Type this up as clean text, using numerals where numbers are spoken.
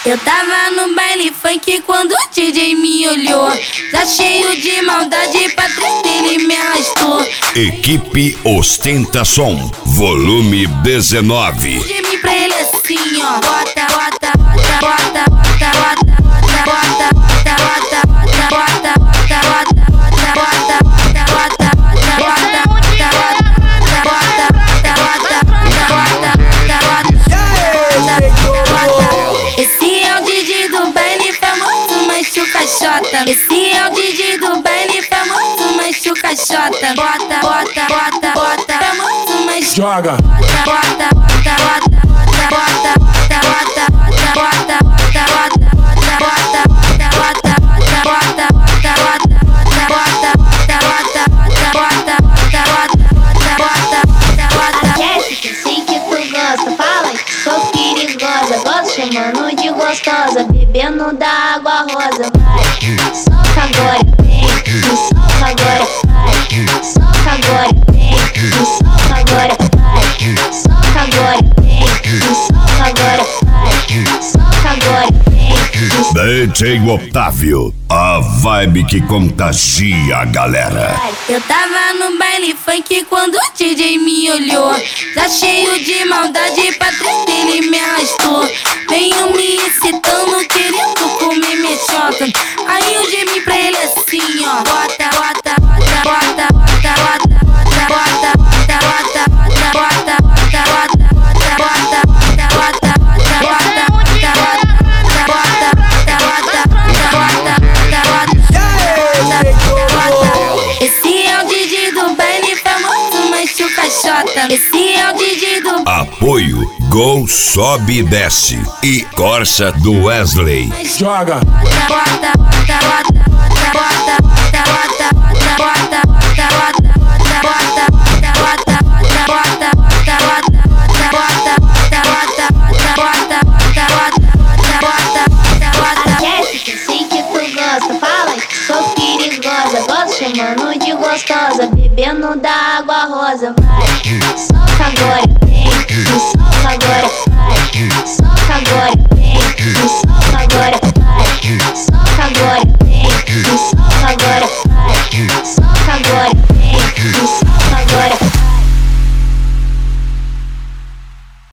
Eu tava no baile funk quando o DJ me olhou, já cheio de maldade, pra trás ele me arrastou. Equipe Ostentação, volume 19. Gemi pra ele assim, ó. Bota, bota, bota, bota, bota, bota, bota, bota, bota, bota, bota, bota, bota, bota, esse é o DJ do baile famoso, mas chuca-chota. Esse é o DJ do baile famoso, mas chuca-chota. Bota, bota, bota, bota, famoso, mas joga. Bota, bota, bota, bota, bota, bota, bota, bota, bota, bota, bota, bota, bota, bota. Jéssica, sei que tu gosta, fala que sou perigosa. Gosto chamando de gostosa, bebendo da água rosa. Vai, solta agora, vem, me solta agora, vai. Solta agora, vem, me solta agora, vai. Solta agora, vem, me solta agora, vai. Solta agora, vem. DJ Otávio, a vibe que contagia a galera. Eu tava no baile funk quando o DJ me olhou, já cheio de maldade, pra trás dele me arrastou. Veio me excitando, querendo comer minha chota. Aí eu gemi pra ele assim, ó. Bota, bota, bota, bota, bota, bota, bota, bota, bota, bota, bota, bota, bota, bota, esse é o DJ do baile famoso, mas chuca-chota. Esse é o DJ do Apoio Gol Sobe e Desce e Corsa do Wesley. Joga. Bota, bota, bota, bota, bota, bota, bota, bota, bota, bota, bota, Jéssica, sei que tu gosta, fala que sou perigosa. Gosto chamando de gostosa, bebendo da água rosa. Vai, solta agora, vem, me solta agora, vai. Solta agora.